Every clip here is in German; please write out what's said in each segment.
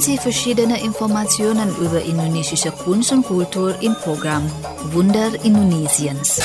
Sie verschiedene Informationen über indonesische Kunst und Kultur im Programm Wunder Indonesiens.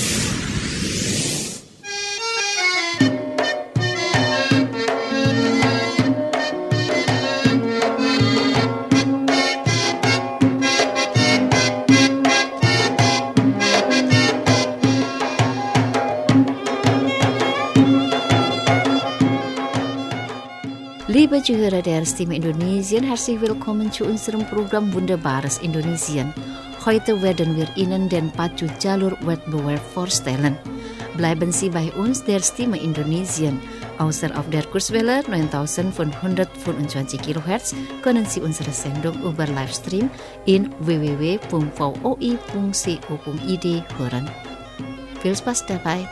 Liebe Zuhörer der Stimme Indonesien, herzlich willkommen zu unserem Programm Wunderbares Indonesien. Heute werden wir Ihnen den Pacu Jalur Wettbewerb vorstellen. Bleiben Sie bei uns, der Stimme Indonesien. Außer auf der Kurzwelle 9525 kHz können Sie unsere Sendung über Livestream in www.voi.co.id hören. Viel Spaß dabei!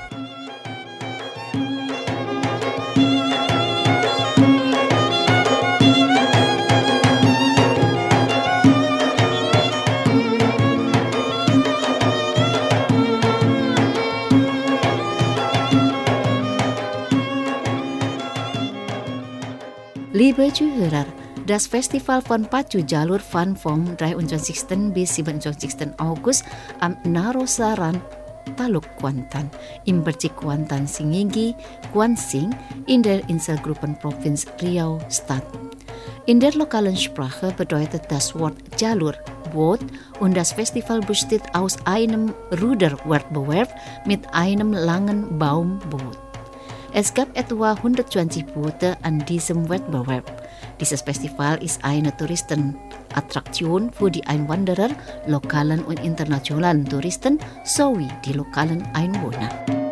Liebe Zuhörer, das Festival von Pacu Jalur fand vom 23. bis 27. August am Narosaran, Taluk Kuantan, im Bezirk Kuantan Singingi, Kuansing in der Inselgruppenprovinz Riau statt. In der lokalen Sprache bedeutet das Wort Jalur Boot und das Festival besteht aus einem Ruderwettbewerb mit einem langen Baumboot. Es gab etwa 120 Boote an diesem Wettbewerb. Dieses Festival ist eine Touristenattraktion für die Einwanderer, lokalen und internationalen Touristen sowie die lokalen Einwohner.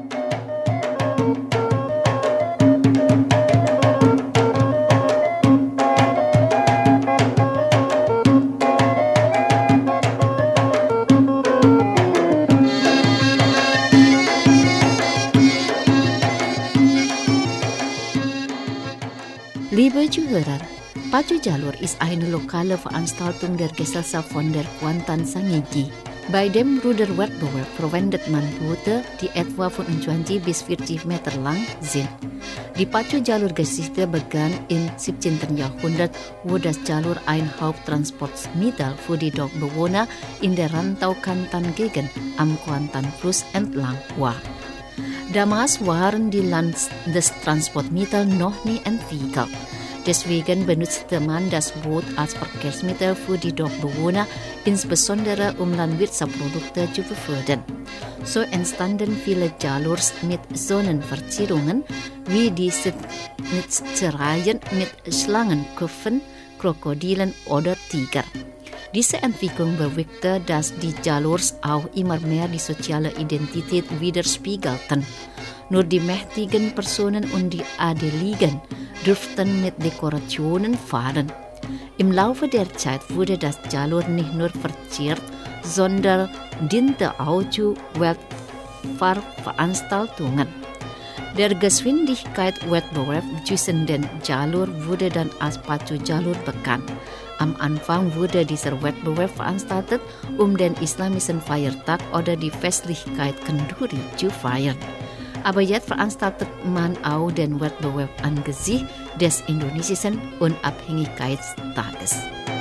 Liebe Zuhörer, Pacu Jalur ist eine lokale Veranstaltung der Gesellschaft von der Kuantan Sangingi. Bei dem Ruderwettbewerb verwendet man Boote, die etwa 25 bis 40 Meter lang sind. Die Pacu Jalur-Geschichte begann im 17. Jahrhundert, wo das Jalur ein Haupttransportmittel für die Dorfbewohner in der Rantau-Kantan-Gegend am Kuantan-Fluss entlang war. Damals waren die Landestransportmittel noch nie entwickelt. Deswegen benutzte man das Boot als Verkehrsmittel für die Dorfbewohner, insbesondere um Landwirtschaftsprodukte zu befördern. So entstanden viele Jalurs mit Sonnenverzierungen, wie die Schnitzereien mit Schlangenköpfen, Krokodilen oder Tiger. Diese Entwicklung bewirkte, dass die Jalurs auch immer mehr die soziale Identität widerspiegelten. Nur die mächtigen Personen und die Adeligen durften mit Dekorationen fahren. Im Laufe der Zeit wurde das Jalur nicht nur verziert, sondern diente auch zu Weltfahrtveranstaltungen. Der Geschwindigkeitswettbewerb zwischen den Jalur wurde dann als Pacu Jalur bekannt. Am Anfang wurde dieser Wettbewerb veranstaltet, um den islamischen Feiertag oder die Festlichkeit Kenduri zu feiern. Aber jetzt veranstaltet man auch den Wettbewerb angesichts des indonesischen Unabhängigkeitstages.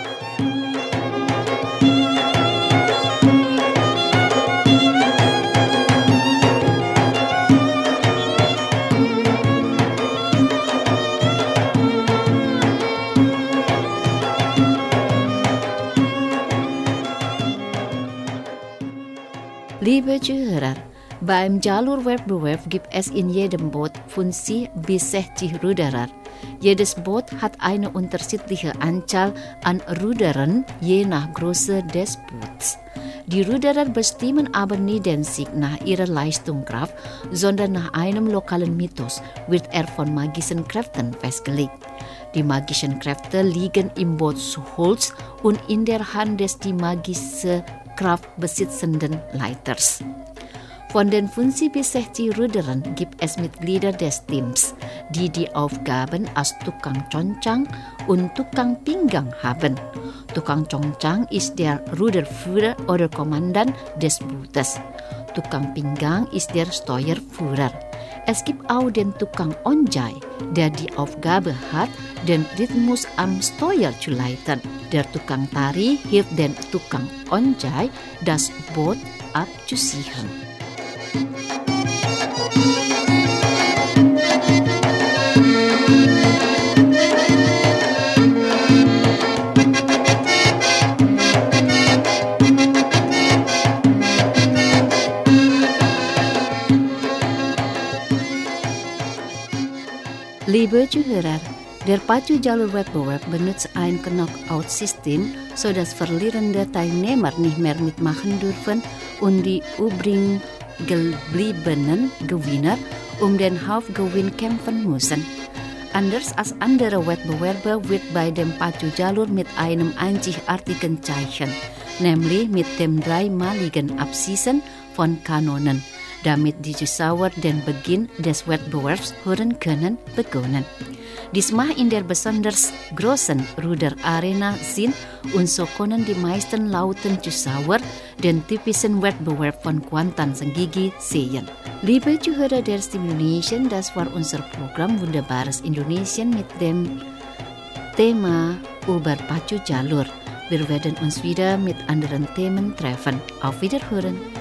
Liebe Zuhörer, beim Jalur-Wettbewerb gibt es in jedem Boot 50 bis 60 Ruderer. Jedes Boot hat eine unterschiedliche Anzahl an Rudern, je nach Größe des Boots. Die Ruderer bestimmen aber nie den Sieg nach ihrer Leistungskraft, sondern nach einem lokalen Mythos wird er von magischen Kräften festgelegt. Die magischen Kräfte liegen im Bootsholz und in der Hand des die magische Kraft besitzenden Leiters. Von den 50 bis 60 Ruderern gibt es Mitglieder des Teams, die die Aufgaben als Tukang Concang und Tukang Pinggang haben. Tukang Concang ist der Ruderführer oder Kommandant des Bootes. Tukang Pinggang ist der Steuerführer. Es gibt auch den Tukang Onjai, der die Aufgabe hat, den Rhythmus am Steuer zu leiten. Der Tukang Tari hilft den Tukang Onjai, das Boot abzusichern. Liebe Zuhörer, der Pacu Jalur Wettbewerb benutzt ein Knockout-System, sodass verlierende Teilnehmer nicht mehr mitmachen dürfen und die übrig gebliebenen Gewinner um den Hauptgewinn kämpfen müssen. Anders als andere Wettbewerbe wird bei dem Pacu Jalur mit einem einzigartigen Zeichen, nämlich mit dem dreimaligen Abschießen von Kanonen, damit die Zuschauer den Beginn des Wettbewerbs hören können, begonnen. Diesmal in der besonders großen Ruderarena sind und so können die meisten lauten Zuschauer den typischen Wettbewerb von Kuantan Senggigi sehen. Liebe Zuhörer der Stimme Indonesien, das war unser Programm Wunderbares Indonesien mit dem Thema über Pacu Jalur. Wir werden uns wieder mit anderen Themen treffen. Auf Wiederhören!